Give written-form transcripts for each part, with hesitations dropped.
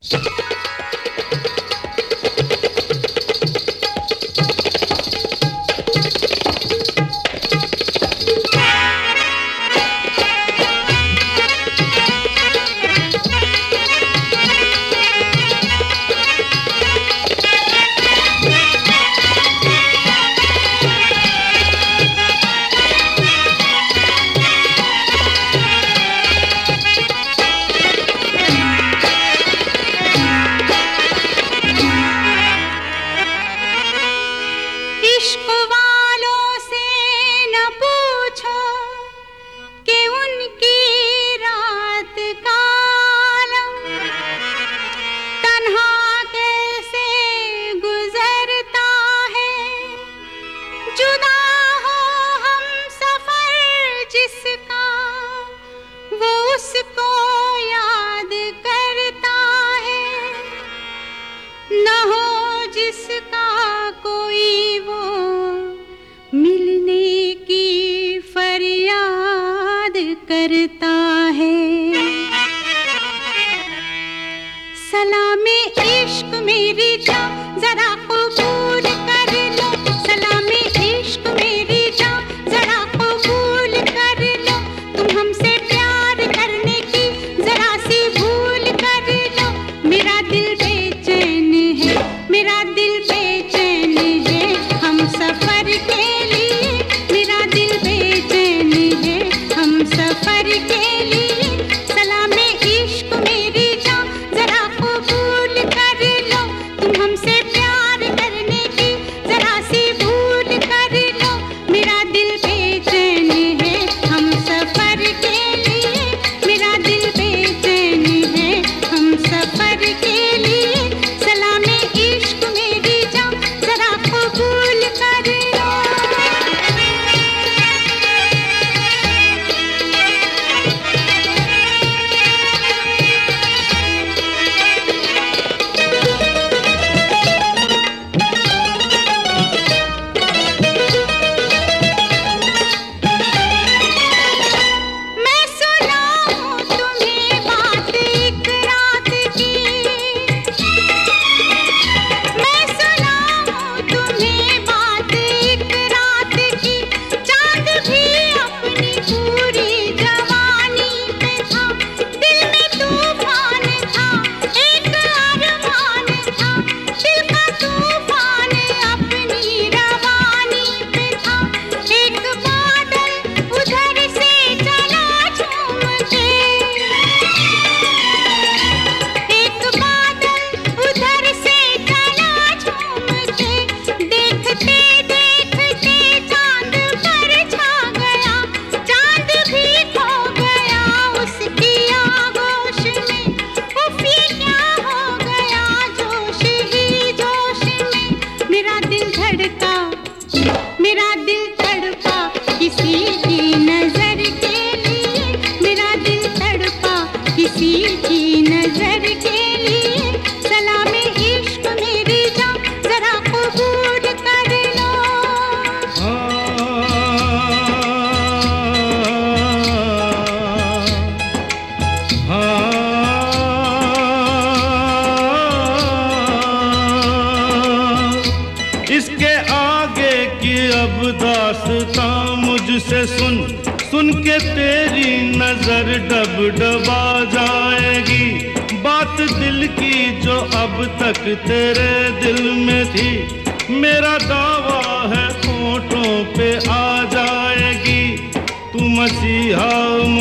दास्तां मुझसे सुन, सुन के तेरी नजर डब डबा जाएगी। बात दिल की जो अब तक तेरे दिल में थी, मेरा दावा है होठों पे आ जाएगी। तू मसीहा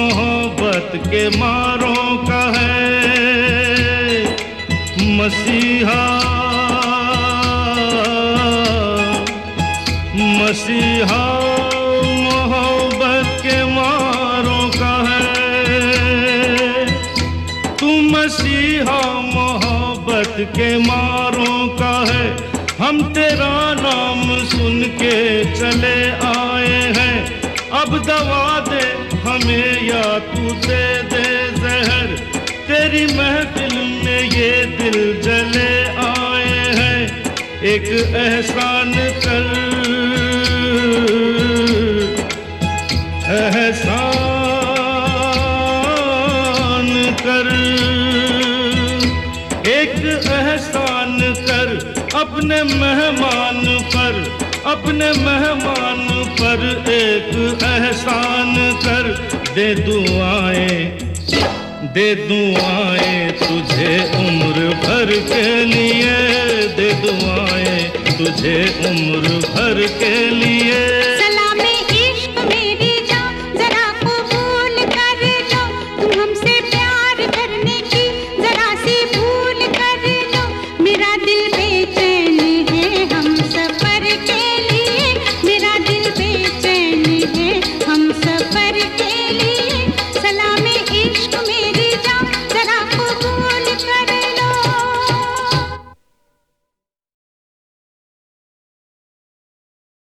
मोहब्बत के मारों का है, मसीहा मसीहा मोहब्बत के मारों का है। तू मसीहा मोहब्बत के मारों का है। हम तेरा नाम सुन के चले आए हैं। अब दवा दे हमें या तू दे दे जहर। तेरी महफिल में ये दिल जले आए हैं। एक एहसान कर, एहसान कर, एक एहसान कर अपने मेहमान पर, अपने मेहमान पर एक एहसान कर। दे दुआएं, दे दुआएं तुझे उम्र भर के लिए, दे दुआएं तुझे उम्र भर के लिए।